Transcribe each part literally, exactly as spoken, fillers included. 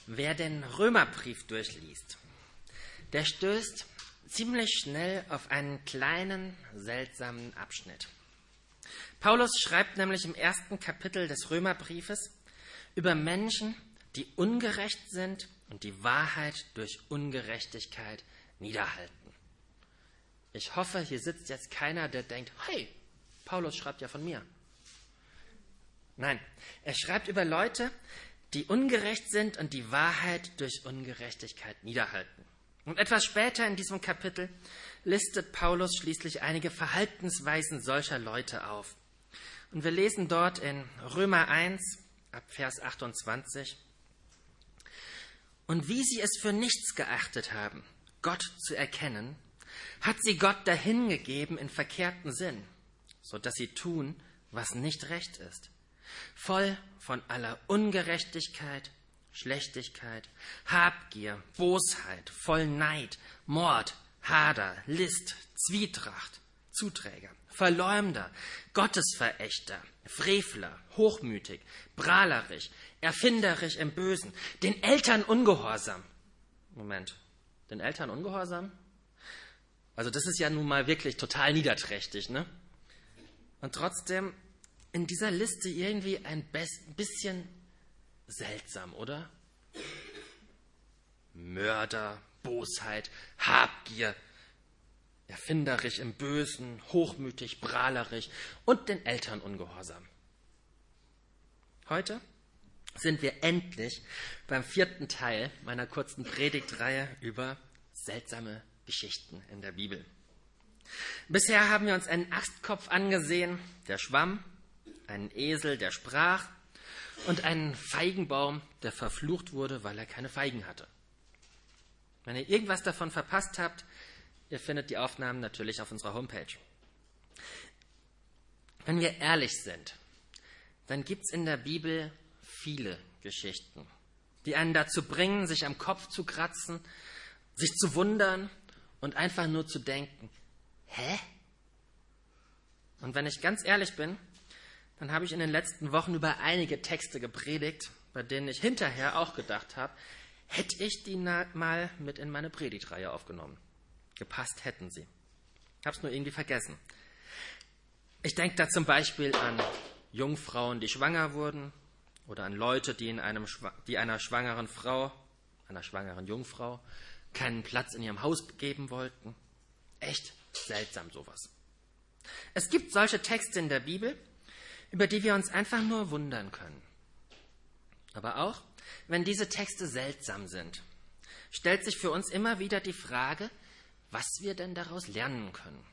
Wer den Römerbrief durchliest, der stößt ziemlich schnell auf einen kleinen, seltsamen Abschnitt. Paulus schreibt nämlich im ersten Kapitel des Römerbriefes über Menschen, die ungerecht sind und die Wahrheit durch Ungerechtigkeit niederhalten. Ich hoffe, hier sitzt jetzt keiner, der denkt, hey, Paulus schreibt ja von mir. Nein, er schreibt über Leute, die ungerecht sind und die Wahrheit durch Ungerechtigkeit niederhalten. Und etwas später in diesem Kapitel listet Paulus schließlich einige Verhaltensweisen solcher Leute auf. Und wir lesen dort in Römer eins, ab Vers achtundzwanzig, und wie sie es für nichts geachtet haben, Gott zu erkennen, hat sie Gott dahingegeben in verkehrten Sinn, so dass sie tun, was nicht recht ist. Voll von aller Ungerechtigkeit, Schlechtigkeit, Habgier, Bosheit, voll Neid, Mord, Hader, List, Zwietracht, Zuträger, Verleumder, Gottesverächter, Frevler, hochmütig, prahlerisch, erfinderisch im Bösen, den Eltern ungehorsam. Moment, den Eltern ungehorsam? Also das ist ja nun mal wirklich total niederträchtig, ne? Und trotzdem in dieser Liste irgendwie ein bisschen seltsam, oder? Mörder, Bosheit, Habgier, erfinderisch im Bösen, hochmütig, prahlerisch und den Eltern ungehorsam. Heute sind wir endlich beim vierten Teil meiner kurzen Predigtreihe über seltsame Geschichten in der Bibel. Bisher haben wir uns einen Astkopf angesehen, der schwamm, einen Esel, der sprach, und einen Feigenbaum, der verflucht wurde, weil er keine Feigen hatte. Wenn ihr irgendwas davon verpasst habt, ihr findet die Aufnahmen natürlich auf unserer Homepage. Wenn wir ehrlich sind, dann gibt es in der Bibel viele Geschichten, die einen dazu bringen, sich am Kopf zu kratzen, sich zu wundern und einfach nur zu denken, hä? Und wenn ich ganz ehrlich bin, dann habe ich in den letzten Wochen über einige Texte gepredigt, bei denen ich hinterher auch gedacht habe, hätte ich die mal mit in meine Predigtreihe aufgenommen. Gepasst hätten sie. Ich habe es nur irgendwie vergessen. Ich denke da zum Beispiel an Jungfrauen, die schwanger wurden, oder an Leute, die, in einem, die einer schwangeren Frau, einer schwangeren Jungfrau, keinen Platz in ihrem Haus geben wollten. Echt seltsam sowas. Es gibt solche Texte in der Bibel, über die wir uns einfach nur wundern können. Aber auch, wenn diese Texte seltsam sind, stellt sich für uns immer wieder die Frage, was wir denn daraus lernen können.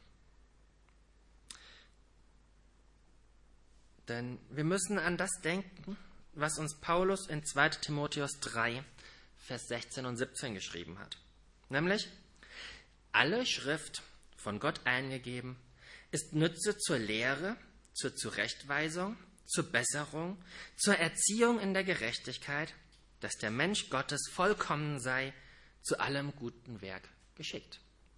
Denn wir müssen an das denken, was uns Paulus in zweiter Timotheus drei, Vers sechzehn und siebzehn geschrieben hat. Nämlich, alle Schrift von Gott eingegeben ist Nütze zur Lehre, zur Zurechtweisung, zur Besserung, zur Erziehung in der Gerechtigkeit, dass der Mensch Gottes vollkommen sei, zu allem guten Werk geschickt.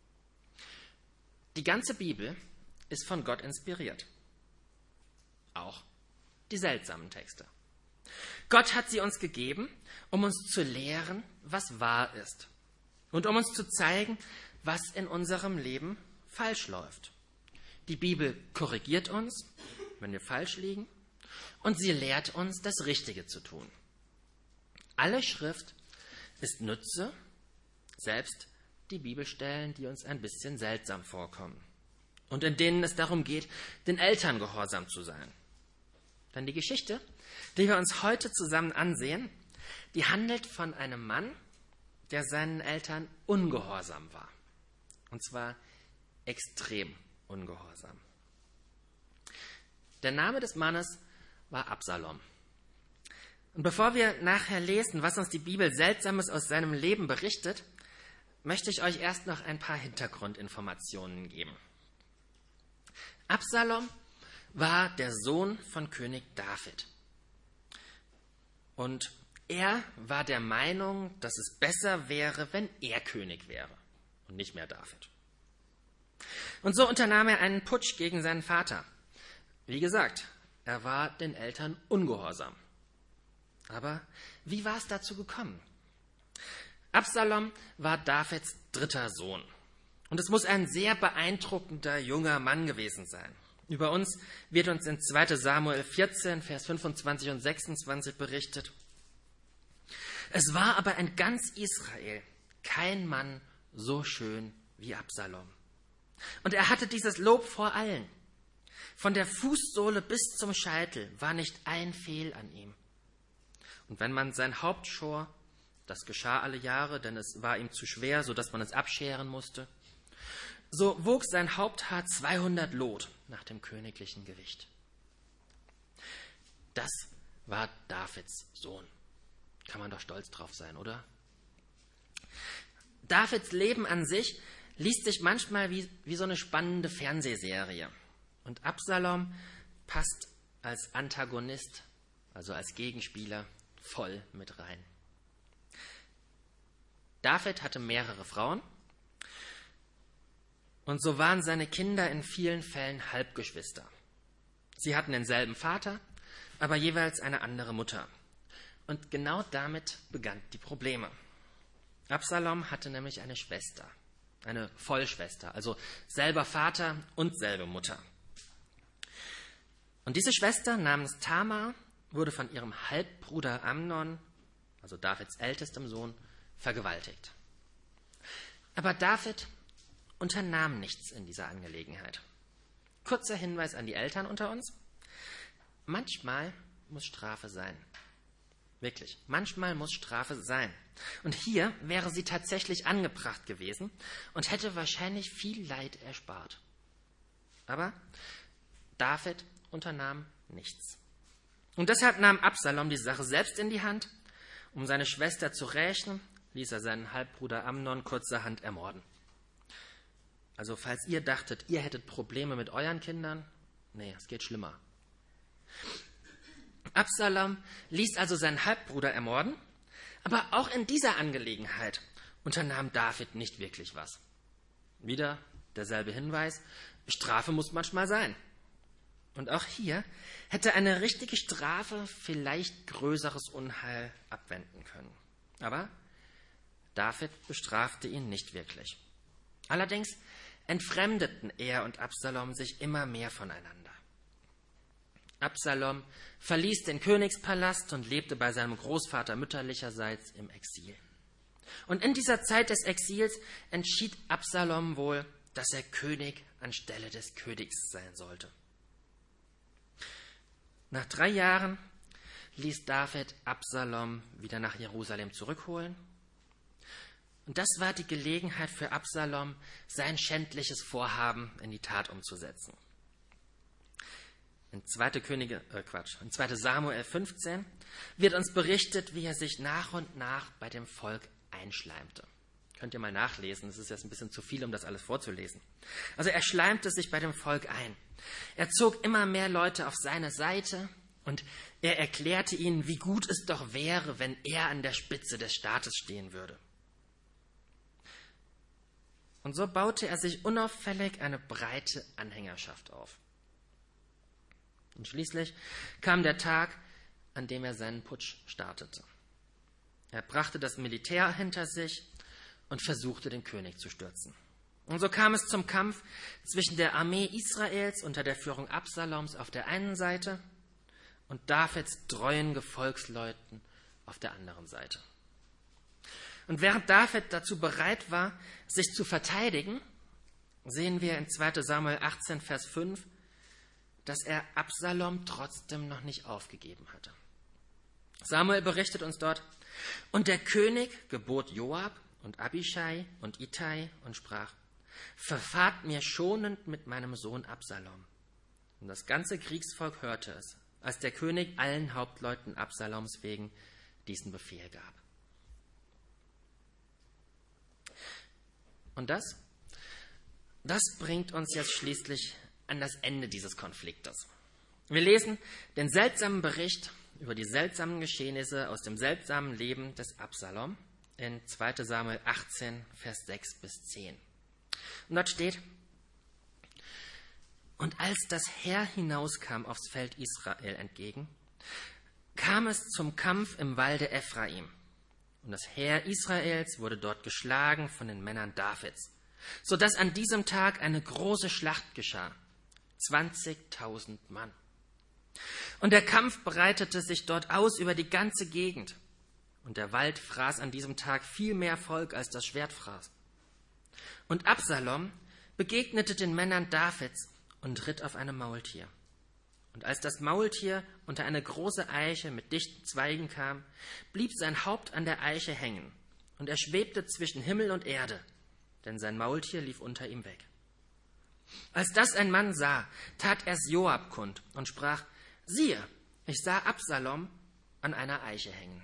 Die ganze Bibel ist von Gott inspiriert. Auch die seltsamen Texte. Gott hat sie uns gegeben, um uns zu lehren, was wahr ist. Und um uns zu zeigen, was in unserem Leben falsch läuft. Die Bibel korrigiert uns, wenn wir falsch liegen, und sie lehrt uns, das Richtige zu tun. Alle Schrift ist Nütze, selbst die Bibelstellen, die uns ein bisschen seltsam vorkommen und in denen es darum geht, den Eltern gehorsam zu sein. Denn die Geschichte, die wir uns heute zusammen ansehen, die handelt von einem Mann, der seinen Eltern ungehorsam war. Und zwar extrem ungehorsam. Der Name des Mannes war Absalom. Und bevor wir nachher lesen, was uns die Bibel Seltsames aus seinem Leben berichtet, möchte ich euch erst noch ein paar Hintergrundinformationen geben. Absalom war der Sohn von König David. Und er war der Meinung, dass es besser wäre, wenn er König wäre und nicht mehr David. Und so unternahm er einen Putsch gegen seinen Vater. Wie gesagt, er war den Eltern ungehorsam. Aber wie war es dazu gekommen? Absalom war Davids dritter Sohn. Und es muss ein sehr beeindruckender junger Mann gewesen sein. Über uns wird uns in zweiter Samuel vierzehn, Vers fünfundzwanzig und sechsundzwanzig berichtet. Es war aber in ganz Israel kein Mann so schön wie Absalom. Und er hatte dieses Lob vor allen. Von der Fußsohle bis zum Scheitel war nicht ein Fehl an ihm. Und wenn man sein Haupt schor, das geschah alle Jahre, denn es war ihm zu schwer, sodass man es abscheren musste, so wog sein Haupthaar zweihundert Lot nach dem königlichen Gewicht. Das war Davids Sohn. Kann man doch stolz drauf sein, oder? Davids Leben an sich liest sich manchmal wie, wie so eine spannende Fernsehserie. Und Absalom passt als Antagonist, also als Gegenspieler, voll mit rein. David hatte mehrere Frauen und so waren seine Kinder in vielen Fällen Halbgeschwister. Sie hatten denselben Vater, aber jeweils eine andere Mutter. Und genau damit begannen die Probleme. Absalom hatte nämlich eine Schwester, eine Vollschwester, also selber Vater und selbe Mutter. Und diese Schwester namens Tamar wurde von ihrem Halbbruder Amnon, also Davids ältestem Sohn, vergewaltigt. Aber David unternahm nichts in dieser Angelegenheit. Kurzer Hinweis an die Eltern unter uns. Manchmal muss Strafe sein. Wirklich, manchmal muss Strafe sein. Und hier wäre sie tatsächlich angebracht gewesen und hätte wahrscheinlich viel Leid erspart. Aber David unternahm nichts. Und deshalb nahm Absalom die Sache selbst in die Hand. Um seine Schwester zu rächen, ließ er seinen Halbbruder Amnon kurzerhand ermorden. Also falls ihr dachtet, ihr hättet Probleme mit euren Kindern, nee, es geht schlimmer. Absalom ließ also seinen Halbbruder ermorden, aber auch in dieser Angelegenheit unternahm David nicht wirklich was. Wieder derselbe Hinweis, Strafe muss manchmal sein. Und auch hier hätte eine richtige Strafe vielleicht größeres Unheil abwenden können. Aber David bestrafte ihn nicht wirklich. Allerdings entfremdeten er und Absalom sich immer mehr voneinander. Absalom verließ den Königspalast und lebte bei seinem Großvater mütterlicherseits im Exil. Und in dieser Zeit des Exils entschied Absalom wohl, dass er König anstelle des Königs sein sollte. Nach drei Jahren ließ David Absalom wieder nach Jerusalem zurückholen. Und das war die Gelegenheit für Absalom, sein schändliches Vorhaben in die Tat umzusetzen. In zweiter Könige, äh Quatsch, in zweiter Samuel fünfzehn wird uns berichtet, wie er sich nach und nach bei dem Volk einschleimte. Könnt ihr mal nachlesen, das ist jetzt ein bisschen zu viel, um das alles vorzulesen. Also er schleimte sich bei dem Volk ein. Er zog immer mehr Leute auf seine Seite und er erklärte ihnen, wie gut es doch wäre, wenn er an der Spitze des Staates stehen würde. Und so baute er sich unauffällig eine breite Anhängerschaft auf. Und schließlich kam der Tag, an dem er seinen Putsch startete. Er brachte das Militär hinter sich und versuchte, den König zu stürzen. Und so kam es zum Kampf zwischen der Armee Israels unter der Führung Absaloms auf der einen Seite und Davids treuen Gefolgsleuten auf der anderen Seite. Und während David dazu bereit war, sich zu verteidigen, sehen wir in zweiter Samuel achtzehn, Vers fünf, dass er Absalom trotzdem noch nicht aufgegeben hatte. Samuel berichtet uns dort, und der König gebot Joab und Abischai und Ittai und sprach, verfahrt mir schonend mit meinem Sohn Absalom. Und das ganze Kriegsvolk hörte es, als der König allen Hauptleuten Absaloms wegen diesen Befehl gab. Und das, das bringt uns jetzt schließlich an das Ende dieses Konfliktes. Wir lesen den seltsamen Bericht über die seltsamen Geschehnisse aus dem seltsamen Leben des Absalom in zweiter Samuel achtzehn, Vers sechs bis zehn. Und dort steht, und als das Heer hinauskam aufs Feld Israel entgegen, kam es zum Kampf im Walde Ephraim. und das Heer Israels wurde dort geschlagen von den Männern Davids, sodass an diesem Tag eine große Schlacht geschah. zwanzigtausend Mann. Und der Kampf breitete sich dort aus über die ganze Gegend. Und der Wald fraß an diesem Tag viel mehr Volk, als das Schwert fraß. Und Absalom begegnete den Männern Davids und ritt auf einem Maultier. Und als das Maultier unter eine große Eiche mit dichten Zweigen kam, blieb sein Haupt an der Eiche hängen, und er schwebte zwischen Himmel und Erde, denn sein Maultier lief unter ihm weg. Als das ein Mann sah, tat er's Joab kund und sprach: Siehe, ich sah Absalom an einer Eiche hängen.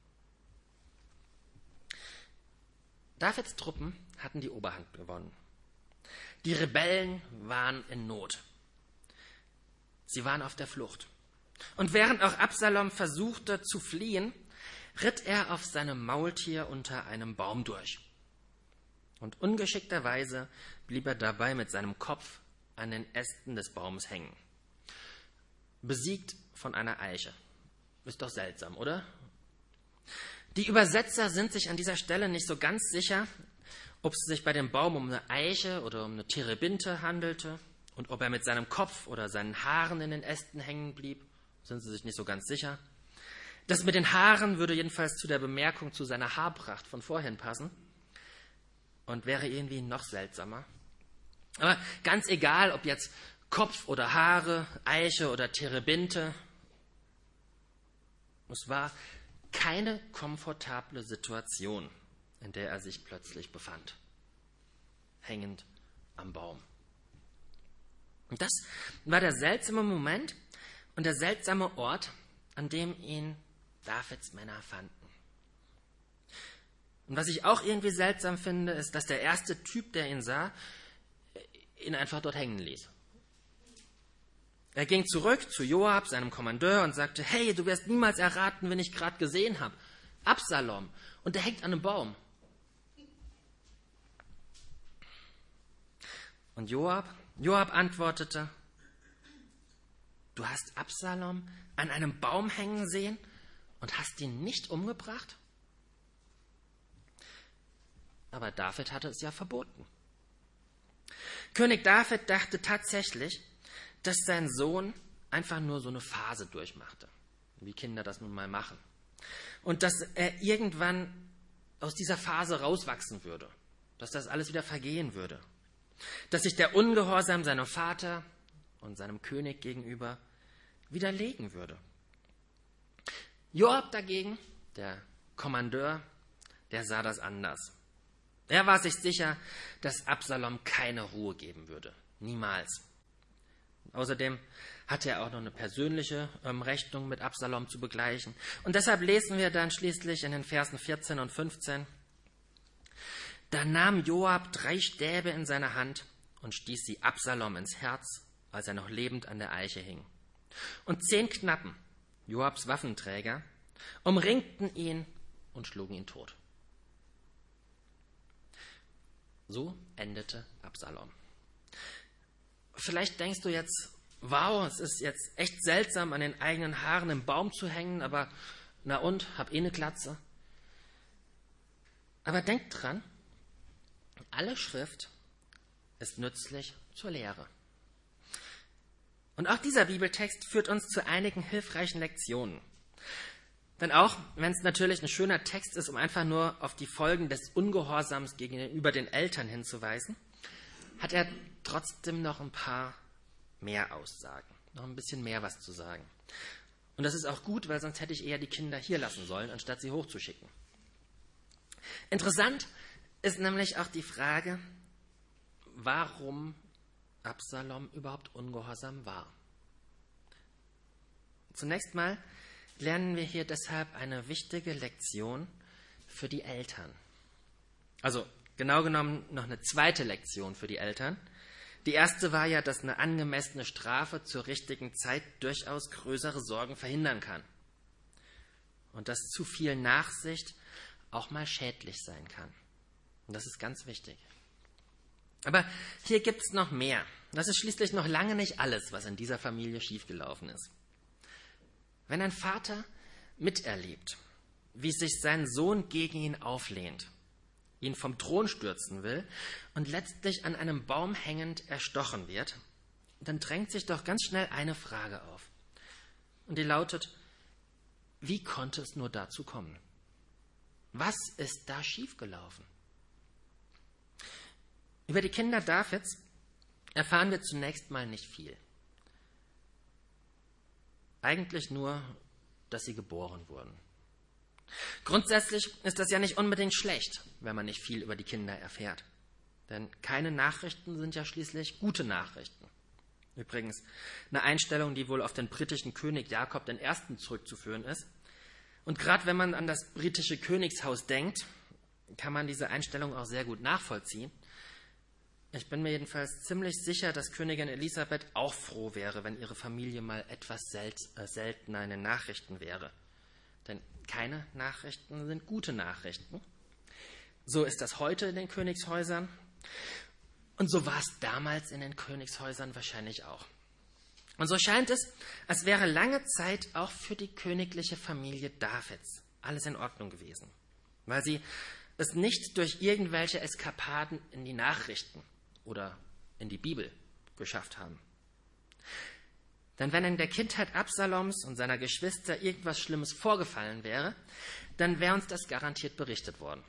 Davids Truppen hatten die Oberhand gewonnen. Die Rebellen waren in Not. Sie waren auf der Flucht. Und während auch Absalom versuchte zu fliehen, ritt er auf seinem Maultier unter einem Baum durch. Und ungeschickterweise blieb er dabei mit seinem Kopf an den Ästen des Baumes hängen. Besiegt von einer Eiche. Ist doch seltsam, oder? Die Übersetzer sind sich an dieser Stelle nicht so ganz sicher, ob es sich bei dem Baum um eine Eiche oder um eine Terebinte handelte und ob er mit seinem Kopf oder seinen Haaren in den Ästen hängen blieb, sind sie sich nicht so ganz sicher. Das mit den Haaren würde jedenfalls zu der Bemerkung zu seiner Haarpracht von vorhin passen und wäre irgendwie noch seltsamer. Aber ganz egal, ob jetzt Kopf oder Haare, Eiche oder Terebinte, es war keine komfortable Situation, in der er sich plötzlich befand, hängend am Baum. Und das war der seltsame Moment und der seltsame Ort, an dem ihn Davids Männer fanden. Und was ich auch irgendwie seltsam finde, ist, dass der erste Typ, der ihn sah, ihn einfach dort hängen ließ. Er ging zurück zu Joab, seinem Kommandeur, und sagte: Hey, du wirst niemals erraten, wen ich gerade gesehen habe. Absalom. Und der hängt an einem Baum. Und Joab, Joab antwortete: Du hast Absalom an einem Baum hängen sehen und hast ihn nicht umgebracht? Aber David hatte es ja verboten. König David dachte tatsächlich, dass sein Sohn einfach nur so eine Phase durchmachte, wie Kinder das nun mal machen. Und dass er irgendwann aus dieser Phase rauswachsen würde, dass das alles wieder vergehen würde, dass sich der Ungehorsam seinem Vater und seinem König gegenüber widerlegen würde. Joab dagegen, der Kommandeur, der sah das anders. Er war sich sicher, dass Absalom keine Ruhe geben würde. Niemals. Außerdem hatte er auch noch eine persönliche ähm, Rechnung mit Absalom zu begleichen. Und deshalb lesen wir dann schließlich in den Versen vierzehn und fünfzehn: Da nahm Joab drei Stäbe in seine Hand und stieß sie Absalom ins Herz, als er noch lebend an der Eiche hing. Und zehn Knappen, Joabs Waffenträger, umringten ihn und schlugen ihn tot. So endete Absalom. Vielleicht denkst du jetzt: Wow, es ist jetzt echt seltsam, an den eigenen Haaren im Baum zu hängen, aber na und, hab eh eine Glatze. Aber denk dran, alle Schrift ist nützlich zur Lehre. Und auch dieser Bibeltext führt uns zu einigen hilfreichen Lektionen. Denn auch wenn es natürlich ein schöner Text ist, um einfach nur auf die Folgen des Ungehorsams gegenüber den Eltern hinzuweisen, hat er trotzdem noch ein paar mehr Aussagen, noch ein bisschen mehr was zu sagen. Und das ist auch gut, weil sonst hätte ich eher die Kinder hier lassen sollen, anstatt sie hochzuschicken. Interessant ist nämlich auch die Frage, warum Absalom überhaupt ungehorsam war. Zunächst mal lernen wir hier deshalb eine wichtige Lektion für die Eltern. Also genau genommen noch eine zweite Lektion für die Eltern. Die erste war ja, dass eine angemessene Strafe zur richtigen Zeit durchaus größere Sorgen verhindern kann. Und dass zu viel Nachsicht auch mal schädlich sein kann. Und das ist ganz wichtig. Aber hier gibt es noch mehr. Das ist schließlich noch lange nicht alles, was in dieser Familie schiefgelaufen ist. Wenn ein Vater miterlebt, wie sich sein Sohn gegen ihn auflehnt, ihn vom Thron stürzen will und letztlich an einem Baum hängend erstochen wird, dann drängt sich doch ganz schnell eine Frage auf. Und die lautet: Wie konnte es nur dazu kommen? Was ist da schiefgelaufen? Über die Kinder Davids erfahren wir zunächst mal nicht viel. Eigentlich nur, dass sie geboren wurden. Grundsätzlich ist das ja nicht unbedingt schlecht, wenn man nicht viel über die Kinder erfährt. Denn keine Nachrichten sind ja schließlich gute Nachrichten. Übrigens eine Einstellung, die wohl auf den britischen König Jakob der Erste zurückzuführen ist. Und gerade wenn man an das britische Königshaus denkt, kann man diese Einstellung auch sehr gut nachvollziehen. Ich bin mir jedenfalls ziemlich sicher, dass Königin Elisabeth auch froh wäre, wenn ihre Familie mal etwas sel- äh, seltener in den Nachrichten wäre. Denn keine Nachrichten sind gute Nachrichten. So ist das heute in den Königshäusern. Und so war es damals in den Königshäusern wahrscheinlich auch. Und so scheint es, als wäre lange Zeit auch für die königliche Familie Davids alles in Ordnung gewesen, weil sie es nicht durch irgendwelche Eskapaden in die Nachrichten oder in die Bibel geschafft haben. Denn wenn in der Kindheit Absaloms und seiner Geschwister irgendwas Schlimmes vorgefallen wäre, dann wäre uns das garantiert berichtet worden.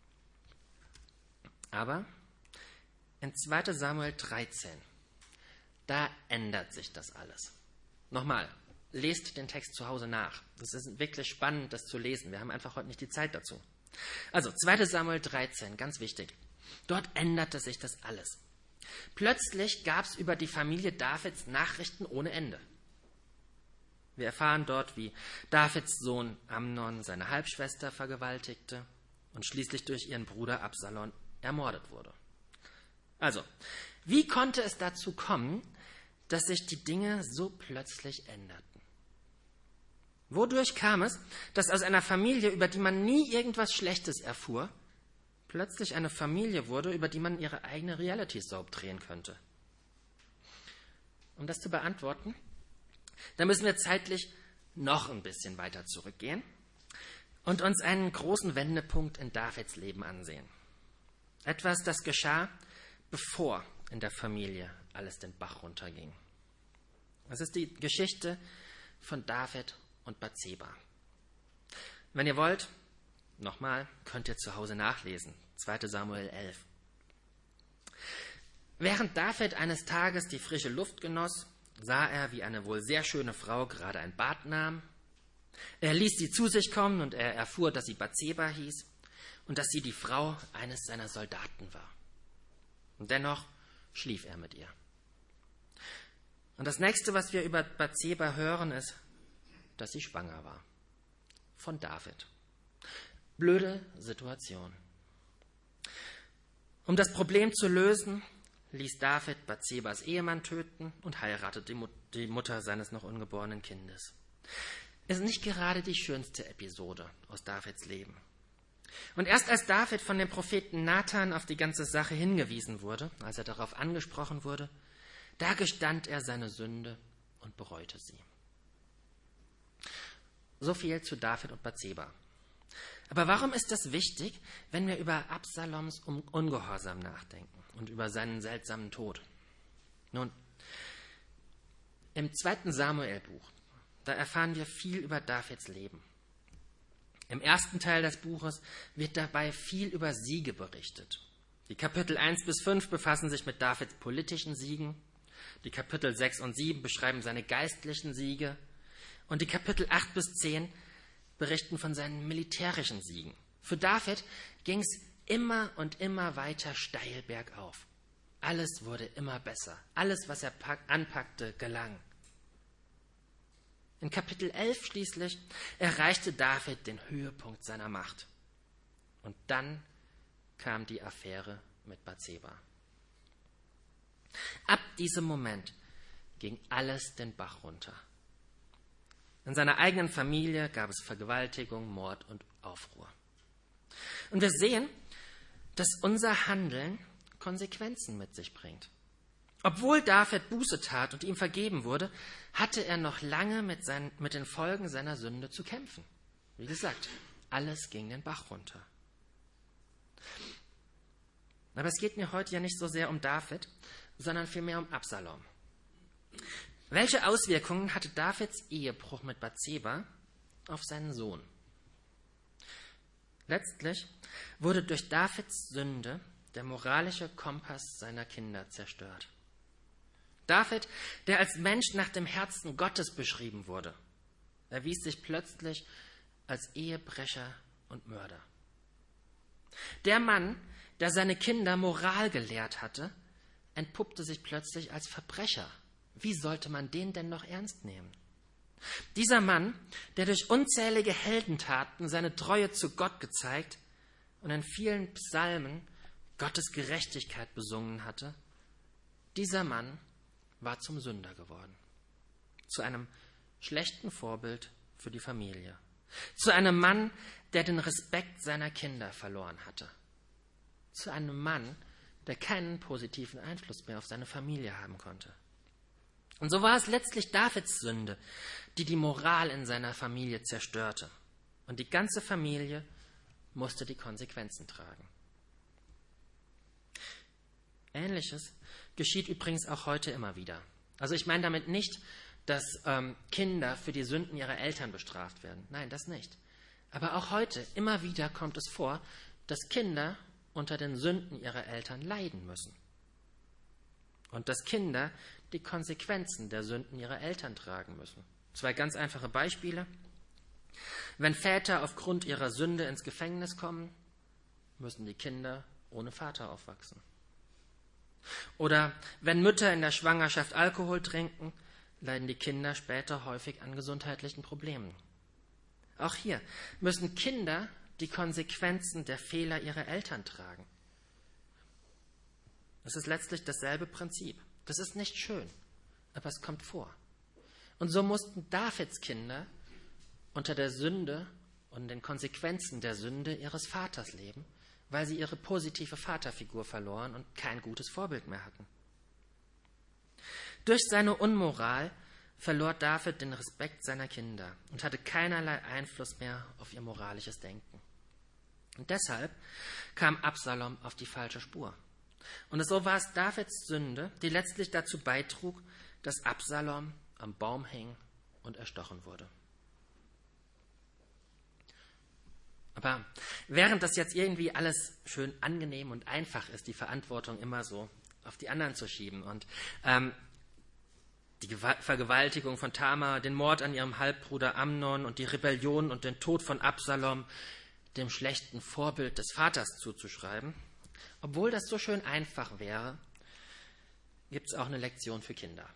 Aber in zweiter Samuel dreizehn, da ändert sich das alles. Nochmal, lest den Text zu Hause nach. Das ist wirklich spannend, das zu lesen. Wir haben einfach heute nicht die Zeit dazu. Also, zweiter Samuel dreizehn, ganz wichtig. Dort änderte sich das alles. Plötzlich gab es über die Familie Davids Nachrichten ohne Ende. Wir erfahren dort, wie Davids Sohn Amnon seine Halbschwester vergewaltigte und schließlich durch ihren Bruder Absalom ermordet wurde. Also, wie konnte es dazu kommen, dass sich die Dinge so plötzlich änderten? Wodurch kam es, dass aus einer Familie, über die man nie irgendwas Schlechtes erfuhr, plötzlich eine Familie wurde, über die man ihre eigene Reality-Soap drehen könnte? Um das zu beantworten, da müssen wir zeitlich noch ein bisschen weiter zurückgehen und uns einen großen Wendepunkt in Davids Leben ansehen. Etwas, das geschah, bevor in der Familie alles den Bach runterging. Das ist die Geschichte von David und Bathseba. Wenn ihr wollt, nochmal, könnt ihr zu Hause nachlesen. zweiter Samuel elf. Während David eines Tages die frische Luft genoss, sah er, wie eine wohl sehr schöne Frau gerade ein Bad nahm. Er ließ sie zu sich kommen und er erfuhr, dass sie Bathseba hieß und dass sie die Frau eines seiner Soldaten war. Und dennoch schlief er mit ihr. Und das nächste, was wir über Bathseba hören, ist, dass sie schwanger war. Von David. Blöde Situation. Um das Problem zu lösen, ließ David Bathsebas Ehemann töten und heiratete die, Mut- die Mutter seines noch ungeborenen Kindes. Ist nicht gerade die schönste Episode aus Davids Leben. Und erst als David von dem Propheten Nathan auf die ganze Sache hingewiesen wurde, als er darauf angesprochen wurde, da gestand er seine Sünde und bereute sie. So viel zu David und Bathseba. Aber warum ist das wichtig, wenn wir über Absaloms Ungehorsam nachdenken und über seinen seltsamen Tod? Nun, im zweiten Samuelbuch, da erfahren wir viel über Davids Leben. Im ersten Teil des Buches wird dabei viel über Siege berichtet. Die Kapitel eins bis fünf befassen sich mit Davids politischen Siegen. Die Kapitel sechs und sieben beschreiben seine geistlichen Siege. Und die Kapitel acht bis zehn berichten von seinen militärischen Siegen. Für David ging es immer und immer weiter steil bergauf. Alles wurde immer besser. Alles, was er pack- anpackte, gelang. In Kapitel elf schließlich erreichte David den Höhepunkt seiner Macht. Und dann kam die Affäre mit Bathseba. Ab diesem Moment ging alles den Bach runter. In seiner eigenen Familie gab es Vergewaltigung, Mord und Aufruhr. Und wir sehen, dass unser Handeln Konsequenzen mit sich bringt. Obwohl David Buße tat und ihm vergeben wurde, hatte er noch lange mit, seinen, mit den Folgen seiner Sünde zu kämpfen. Wie gesagt, alles ging den Bach runter. Aber es geht mir heute ja nicht so sehr um David, sondern vielmehr um Absalom. Welche Auswirkungen hatte Davids Ehebruch mit Bathseba auf seinen Sohn? Letztlich wurde durch Davids Sünde der moralische Kompass seiner Kinder zerstört. David, der als Mensch nach dem Herzen Gottes beschrieben wurde, erwies sich plötzlich als Ehebrecher und Mörder. Der Mann, der seine Kinder Moral gelehrt hatte, entpuppte sich plötzlich als Verbrecher. Wie sollte man den denn noch ernst nehmen? Dieser Mann, der durch unzählige Heldentaten seine Treue zu Gott gezeigt und in vielen Psalmen Gottes Gerechtigkeit besungen hatte, dieser Mann war zum Sünder geworden, zu einem schlechten Vorbild für die Familie, zu einem Mann, der den Respekt seiner Kinder verloren hatte, zu einem Mann, der keinen positiven Einfluss mehr auf seine Familie haben konnte. Und so war es letztlich Davids Sünde, die die Moral in seiner Familie zerstörte. Und die ganze Familie musste die Konsequenzen tragen. Ähnliches geschieht übrigens auch heute immer wieder. Also ich meine damit nicht, dass ähm, Kinder für die Sünden ihrer Eltern bestraft werden. Nein, das nicht. Aber auch heute immer wieder kommt es vor, dass Kinder unter den Sünden ihrer Eltern leiden müssen. Und dass Kinder die Konsequenzen der Sünden ihrer Eltern tragen müssen. Zwei ganz einfache Beispiele. Wenn Väter aufgrund ihrer Sünde ins Gefängnis kommen, müssen die Kinder ohne Vater aufwachsen. Oder wenn Mütter in der Schwangerschaft Alkohol trinken, leiden die Kinder später häufig an gesundheitlichen Problemen. Auch hier müssen Kinder die Konsequenzen der Fehler ihrer Eltern tragen. Das ist letztlich dasselbe Prinzip. Das ist nicht schön, aber es kommt vor. Und so mussten Davids Kinder unter der Sünde und den Konsequenzen der Sünde ihres Vaters leben, weil sie ihre positive Vaterfigur verloren und kein gutes Vorbild mehr hatten. Durch seine Unmoral verlor David den Respekt seiner Kinder und hatte keinerlei Einfluss mehr auf ihr moralisches Denken. Und deshalb kam Absalom auf die falsche Spur. Und so war es Davids Sünde, die letztlich dazu beitrug, dass Absalom am Baum hing und erstochen wurde. Aber während das jetzt irgendwie alles schön angenehm und einfach ist, die Verantwortung immer so auf die anderen zu schieben und ähm, die Gewalt- Vergewaltigung von Tamar, den Mord an ihrem Halbbruder Amnon und die Rebellion und den Tod von Absalom dem schlechten Vorbild des Vaters zuzuschreiben, obwohl das so schön einfach wäre, gibt es auch eine Lektion für Kinder.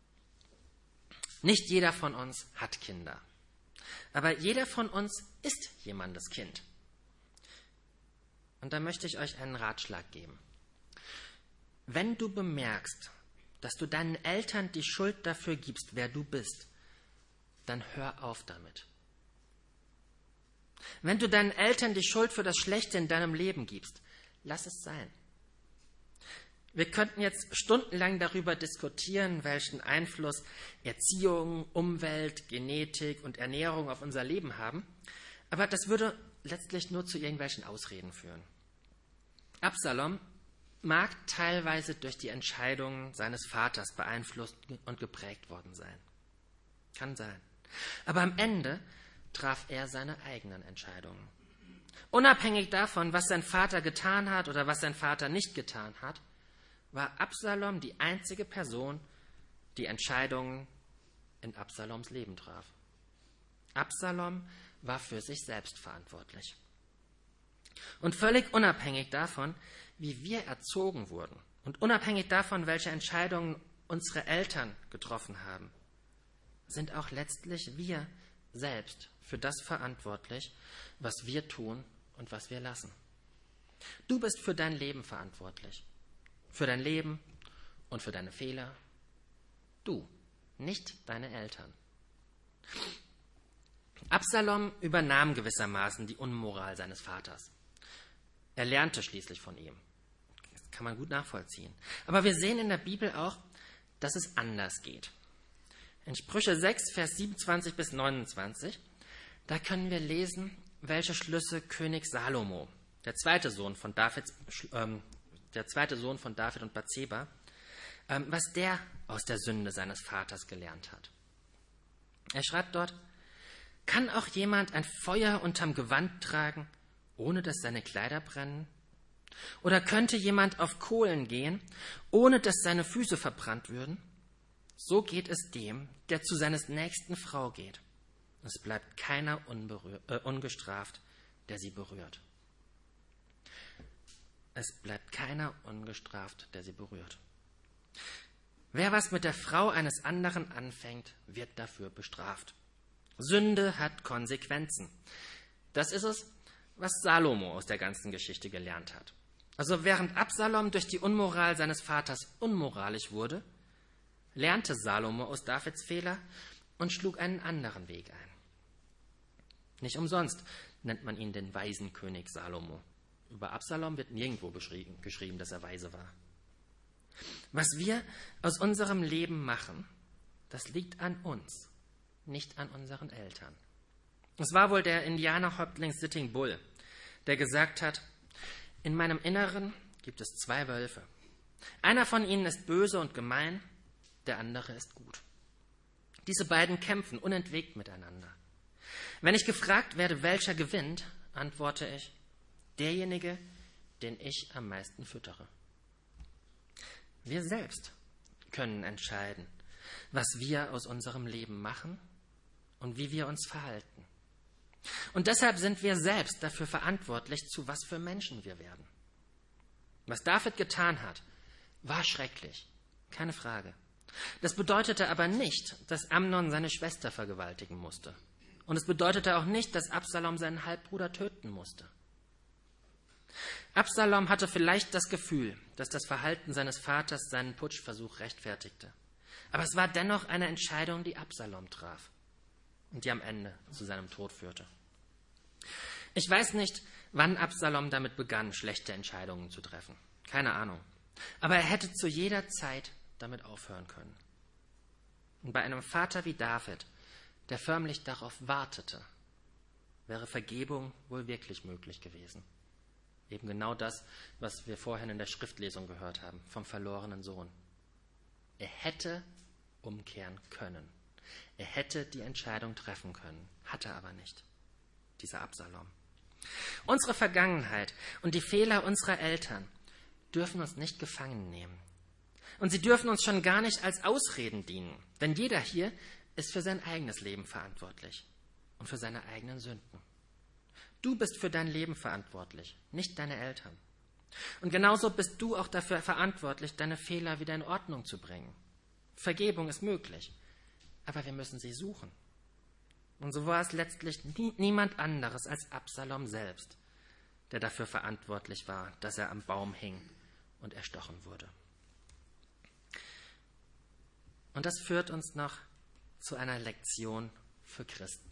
Nicht jeder von uns hat Kinder, aber jeder von uns ist jemandes Kind. Und da möchte ich euch einen Ratschlag geben. Wenn du bemerkst, dass du deinen Eltern die Schuld dafür gibst, wer du bist, dann hör auf damit. Wenn du deinen Eltern die Schuld für das Schlechte in deinem Leben gibst, lass es sein. Wir könnten jetzt stundenlang darüber diskutieren, welchen Einfluss Erziehung, Umwelt, Genetik und Ernährung auf unser Leben haben, aber das würde letztlich nur zu irgendwelchen Ausreden führen. Absalom mag teilweise durch die Entscheidungen seines Vaters beeinflusst und geprägt worden sein. Kann sein. Aber am Ende traf er seine eigenen Entscheidungen. Unabhängig davon, was sein Vater getan hat oder was sein Vater nicht getan hat, war Absalom die einzige Person, die Entscheidungen in Absaloms Leben traf. Absalom war für sich selbst verantwortlich. Und völlig unabhängig davon, wie wir erzogen wurden und unabhängig davon, welche Entscheidungen unsere Eltern getroffen haben, sind auch letztlich wir selbst für das verantwortlich, was wir tun und was wir lassen. Du bist für dein Leben verantwortlich. Für dein Leben und für deine Fehler. Du, nicht deine Eltern. Absalom übernahm gewissermaßen die Unmoral seines Vaters. Er lernte schließlich von ihm. Das kann man gut nachvollziehen. Aber wir sehen in der Bibel auch, dass es anders geht. In Sprüche sechs, Vers siebenundzwanzig bis neunundzwanzig, da können wir lesen, welche Schlüsse König Salomo, der zweite Sohn von David, ähm, der zweite Sohn von David und Bathseba, ähm, was der aus der Sünde seines Vaters gelernt hat. Er schreibt dort: Kann auch jemand ein Feuer unterm Gewand tragen, ohne dass seine Kleider brennen? Oder könnte jemand auf Kohlen gehen, ohne dass seine Füße verbrannt würden? So geht es dem, der zu seines Nächsten Frau geht. Es bleibt keiner unberühr- äh, ungestraft, der sie berührt. Es bleibt keiner ungestraft, der sie berührt. Wer was mit der Frau eines anderen anfängt, wird dafür bestraft. Sünde hat Konsequenzen. Das ist es, was Salomo aus der ganzen Geschichte gelernt hat. Also während Absalom durch die Unmoral seines Vaters unmoralisch wurde, lernte Salomo aus Davids Fehler und schlug einen anderen Weg ein. Nicht umsonst nennt man ihn den weisen König Salomo. Über Absalom wird nirgendwo beschrieben, geschrieben, dass er weise war. Was wir aus unserem Leben machen, das liegt an uns, nicht an unseren Eltern. Es war wohl der Indianerhäuptling Sitting Bull, der gesagt hat: In meinem Inneren gibt es zwei Wölfe. Einer von ihnen ist böse und gemein, der andere ist gut. Diese beiden kämpfen unentwegt miteinander. Wenn ich gefragt werde, welcher gewinnt, antworte ich: derjenige, den ich am meisten füttere. Wir selbst können entscheiden, was wir aus unserem Leben machen und wie wir uns verhalten. Und deshalb sind wir selbst dafür verantwortlich, zu was für Menschen wir werden. Was David getan hat, war schrecklich, keine Frage. Das bedeutete aber nicht, dass Amnon seine Schwester vergewaltigen musste. Und es bedeutete auch nicht, dass Absalom seinen Halbbruder töten musste. Absalom hatte vielleicht das Gefühl, dass das Verhalten seines Vaters seinen Putschversuch rechtfertigte. Aber es war dennoch eine Entscheidung, die Absalom traf und die am Ende zu seinem Tod führte. Ich weiß nicht, wann Absalom damit begann, schlechte Entscheidungen zu treffen. Keine Ahnung. Aber er hätte zu jeder Zeit damit aufhören können. Und bei einem Vater wie David, der förmlich darauf wartete, wäre Vergebung wohl wirklich möglich gewesen. Eben genau das, was wir vorhin in der Schriftlesung gehört haben, vom verlorenen Sohn. Er hätte umkehren können. Er hätte die Entscheidung treffen können, hatte aber nicht. Dieser Absalom. Unsere Vergangenheit und die Fehler unserer Eltern dürfen uns nicht gefangen nehmen. Und sie dürfen uns schon gar nicht als Ausreden dienen, denn jeder hier ist für sein eigenes Leben verantwortlich und für seine eigenen Sünden. Du bist für dein Leben verantwortlich, nicht deine Eltern. Und genauso bist du auch dafür verantwortlich, deine Fehler wieder in Ordnung zu bringen. Vergebung ist möglich, aber wir müssen sie suchen. Und so war es letztlich nie, niemand anderes als Absalom selbst, der dafür verantwortlich war, dass er am Baum hing und erstochen wurde. Und das führt uns noch zu einer Lektion für Christen.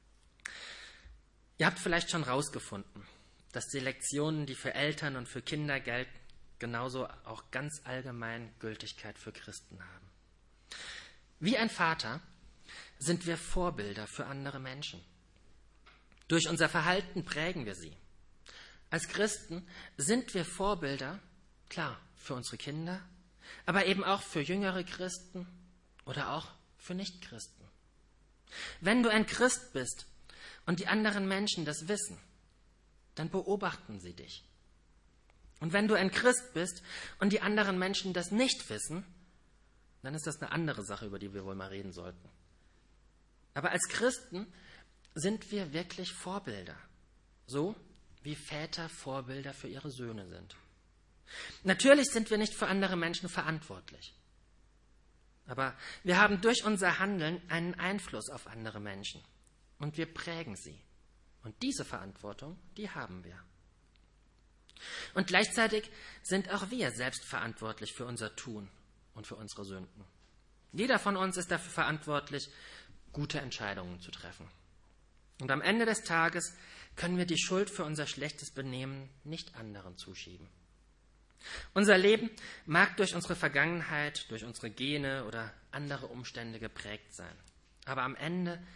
Ihr habt vielleicht schon rausgefunden, dass die Lektionen, die für Eltern und für Kinder gelten, genauso auch ganz allgemein Gültigkeit für Christen haben. Wie ein Vater sind wir Vorbilder für andere Menschen. Durch unser Verhalten prägen wir sie. Als Christen sind wir Vorbilder, klar, für unsere Kinder, aber eben auch für jüngere Christen oder auch für Nichtchristen. Wenn du ein Christ bist und die anderen Menschen das wissen, dann beobachten sie dich. Und wenn du ein Christ bist und die anderen Menschen das nicht wissen, dann ist das eine andere Sache, über die wir wohl mal reden sollten. Aber als Christen sind wir wirklich Vorbilder, so wie Väter Vorbilder für ihre Söhne sind. Natürlich sind wir nicht für andere Menschen verantwortlich, aber wir haben durch unser Handeln einen Einfluss auf andere Menschen und wir prägen sie. Und diese Verantwortung, die haben wir. Und gleichzeitig sind auch wir selbst verantwortlich für unser Tun und für unsere Sünden. Jeder von uns ist dafür verantwortlich, gute Entscheidungen zu treffen. Und am Ende des Tages können wir die Schuld für unser schlechtes Benehmen nicht anderen zuschieben. Unser Leben mag durch unsere Vergangenheit, durch unsere Gene oder andere Umstände geprägt sein. Aber am Ende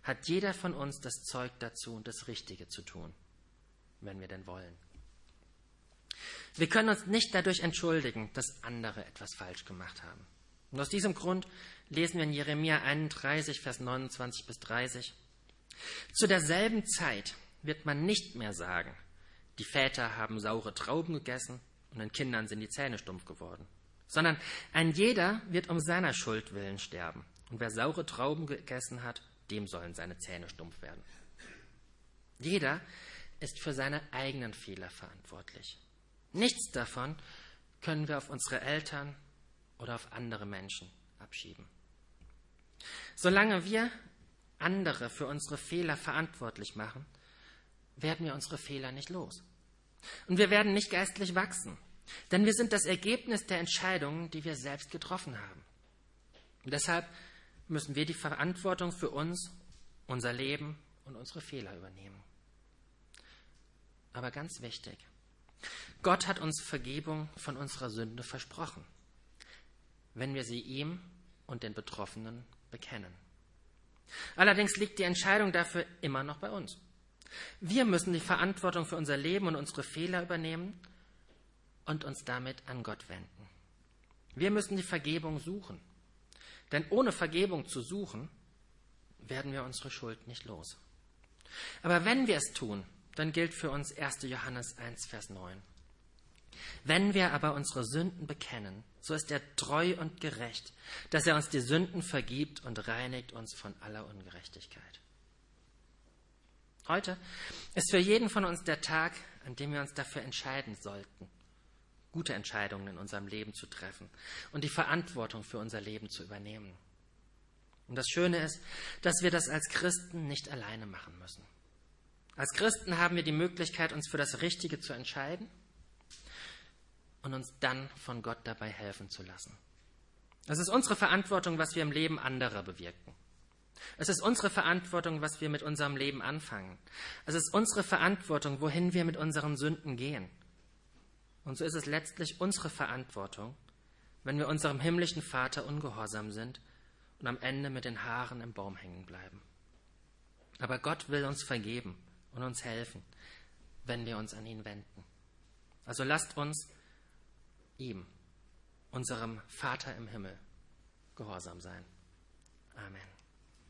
hat jeder von uns das Zeug dazu, das Richtige zu tun, wenn wir denn wollen. Wir können uns nicht dadurch entschuldigen, dass andere etwas falsch gemacht haben. Und aus diesem Grund lesen wir in Jeremia einunddreißig, Vers neunundzwanzig bis dreißig. Zu derselben Zeit wird man nicht mehr sagen, die Väter haben saure Trauben gegessen und den Kindern sind die Zähne stumpf geworden, sondern ein jeder wird um seiner Schuld willen sterben. Und wer saure Trauben gegessen hat, dem sollen seine Zähne stumpf werden. Jeder ist für seine eigenen Fehler verantwortlich. Nichts davon können wir auf unsere Eltern oder auf andere Menschen abschieben. Solange wir andere für unsere Fehler verantwortlich machen, werden wir unsere Fehler nicht los. Und wir werden nicht geistlich wachsen, denn wir sind das Ergebnis der Entscheidungen, die wir selbst getroffen haben. Und deshalb müssen wir die Verantwortung für uns, unser Leben und unsere Fehler übernehmen. Aber ganz wichtig, Gott hat uns Vergebung von unserer Sünde versprochen, wenn wir sie ihm und den Betroffenen bekennen. Allerdings liegt die Entscheidung dafür immer noch bei uns. Wir müssen die Verantwortung für unser Leben und unsere Fehler übernehmen und uns damit an Gott wenden. Wir müssen die Vergebung suchen, denn ohne Vergebung zu suchen, werden wir unsere Schuld nicht los. Aber wenn wir es tun, dann gilt für uns erster Johannes eins, Vers neun. Wenn wir aber unsere Sünden bekennen, so ist er treu und gerecht, dass er uns die Sünden vergibt und reinigt uns von aller Ungerechtigkeit. Heute ist für jeden von uns der Tag, an dem wir uns dafür entscheiden sollten, gute Entscheidungen in unserem Leben zu treffen und die Verantwortung für unser Leben zu übernehmen. Und das Schöne ist, dass wir das als Christen nicht alleine machen müssen. Als Christen haben wir die Möglichkeit, uns für das Richtige zu entscheiden und uns dann von Gott dabei helfen zu lassen. Es ist unsere Verantwortung, was wir im Leben anderer bewirken. Es ist unsere Verantwortung, was wir mit unserem Leben anfangen. Es ist unsere Verantwortung, wohin wir mit unseren Sünden gehen. Und so ist es letztlich unsere Verantwortung, wenn wir unserem himmlischen Vater ungehorsam sind und am Ende mit den Haaren im Baum hängen bleiben. Aber Gott will uns vergeben und uns helfen, wenn wir uns an ihn wenden. Also lasst uns ihm, unserem Vater im Himmel, gehorsam sein. Amen.